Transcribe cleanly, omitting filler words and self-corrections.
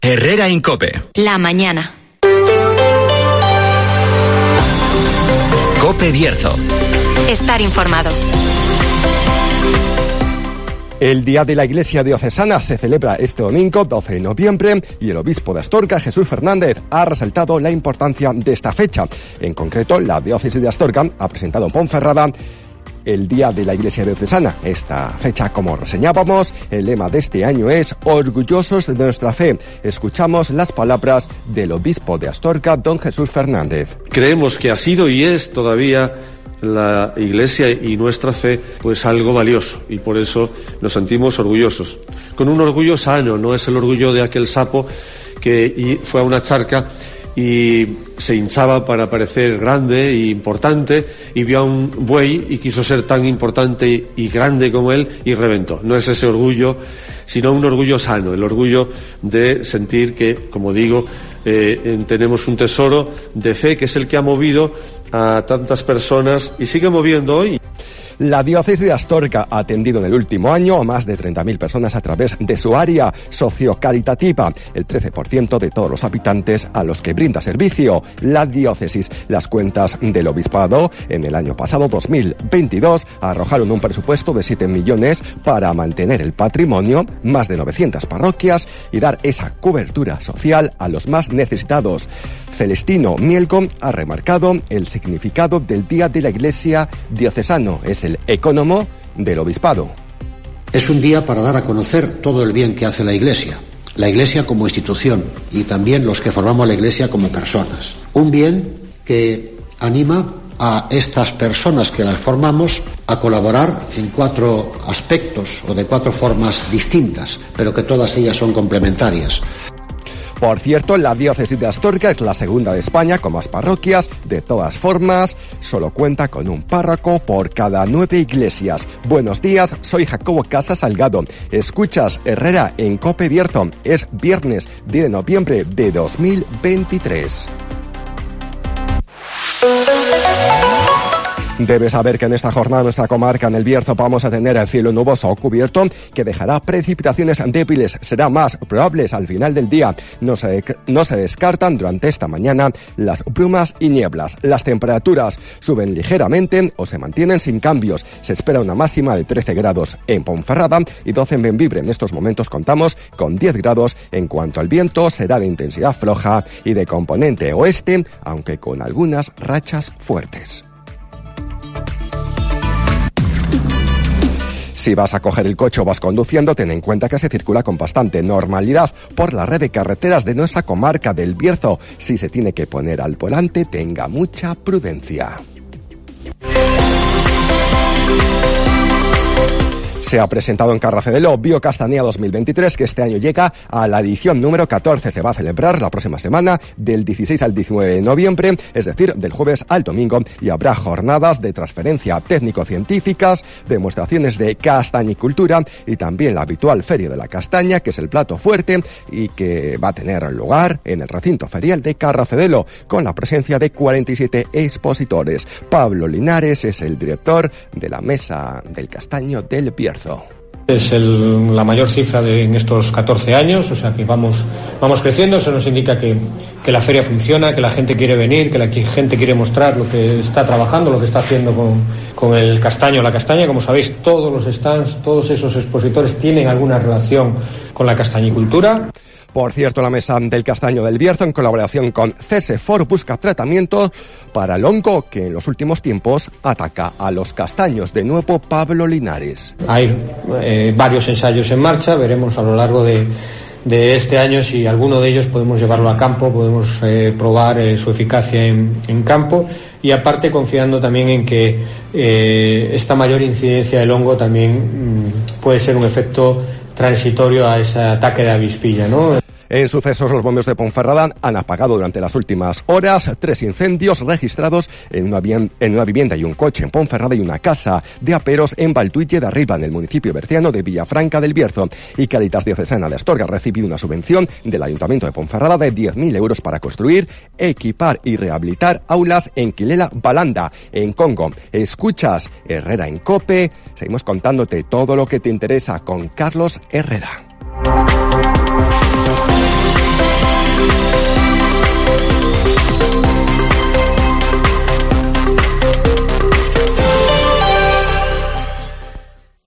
Herrera en COPE. La mañana. COPE Bierzo. Estar informado. El Día de la Iglesia Diocesana se celebra este domingo, 12 de noviembre, y el obispo de Astorga, Jesús Fernández, ha resaltado la importancia de esta fecha. En concreto, la diócesis de Astorga ha presentado en Ponferrada el Día de la Iglesia Diocesana. Esta fecha, como reseñábamos, el lema de este año es Orgullosos de nuestra fe. Escuchamos las palabras del obispo de Astorga, don Jesús Fernández. Creemos que ha sido y es todavía la Iglesia y nuestra fe pues algo valioso, y por eso nos sentimos orgullosos, con un orgullo sano. No es el orgullo de aquel sapo que fue a una charca y se hinchaba para parecer grande e importante, y vio a un buey y quiso ser tan importante y grande como él y reventó. No es ese orgullo, sino un orgullo sano, el orgullo de sentir que, como digo, tenemos un tesoro de fe que es el que ha movido a tantas personas y sigue moviendo hoy. La diócesis de Astorga ha atendido en el último año a más de 30.000 personas a través de su área sociocaritativa, el 13% de todos los habitantes a los que brinda servicio la diócesis. Las cuentas del obispado en el año pasado, 2022, arrojaron un presupuesto de 7 millones para mantener el patrimonio, más de 900 parroquias y dar esa cobertura social a los más necesitados. Celestino Mielco ha remarcado el significado del Día de la Iglesia Diocesano. Es el ecónomo del obispado. Es un día para dar a conocer todo el bien que hace la Iglesia como institución, y también los que formamos la Iglesia como personas. Un bien que anima a estas personas que las formamos a colaborar en 4 aspectos o de 4 formas distintas, pero que todas ellas son complementarias. Por cierto, la diócesis de Astorga es la segunda de España con más parroquias. De todas formas, solo cuenta con un párroco por cada 9 iglesias. Buenos días, soy Jacobo Casas Salgado. Escuchas Herrera en COPE Bierzo. Es viernes 10 de noviembre de 2023. Debes saber que en esta jornada en nuestra comarca, en el Bierzo, vamos a tener el cielo nuboso o cubierto que dejará precipitaciones débiles. Será más probables al final del día. No se descartan durante esta mañana las brumas y nieblas. Las temperaturas suben ligeramente o se mantienen sin cambios. Se espera una máxima de 13 grados en Ponferrada y 12 en Bembibre. En estos momentos contamos con 10 grados. En cuanto al viento, será de intensidad floja y de componente oeste, aunque con algunas rachas fuertes. Si vas a coger el coche o vas conduciendo, ten en cuenta que se circula con bastante normalidad por la red de carreteras de nuestra comarca del Bierzo. Si se tiene que poner al volante, tenga mucha prudencia. Se ha presentado en Carracedelo Biocastanea 2023, que este año llega a la edición número 14. Se va a celebrar la próxima semana, del 16 al 19 de noviembre, es decir, del jueves al domingo, y habrá jornadas de transferencia técnico-científicas, demostraciones de castañicultura y también la habitual Feria de la Castaña, que es el plato fuerte y que va a tener lugar en el recinto ferial de Carracedelo, con la presencia de 47 expositores. Pablo Linares es el director de la Mesa del Castaño del Bierzo. Es la mayor cifra en estos 14 años, o sea que vamos creciendo. Eso nos indica que la feria funciona, que la gente quiere venir, que la gente quiere mostrar lo que está trabajando, lo que está haciendo con el castaño, la castaña. Como sabéis, todos los stands, todos esos expositores tienen alguna relación con la castañicultura. Por cierto, la Mesa del Castaño del Bierzo, en colaboración con CSFOR, busca tratamientos para el hongo que en los últimos tiempos ataca a los castaños. De nuevo, Pablo Linares. Hay varios ensayos en marcha. Veremos a lo largo de este año si alguno de ellos podemos llevarlo a campo, podemos probar su eficacia en campo. Y aparte, confiando también en que esta mayor incidencia del hongo también puede ser un efecto transitorio a ese ataque de avispilla, ¿no? En sucesos, los bomberos de Ponferrada han apagado durante las últimas horas 3 incendios registrados en una vivienda y un coche en Ponferrada y una casa de aperos en Valtuille de Arriba, en el municipio berciano de Villafranca del Bierzo. Y Cáritas Diocesana de Astorga ha recibido una subvención del Ayuntamiento de Ponferrada de 10.000 euros para construir, equipar y rehabilitar aulas en Quilela Balanda, en Congo. Escuchas Herrera en COPE. Seguimos contándote todo lo que te interesa con Carlos Herrera.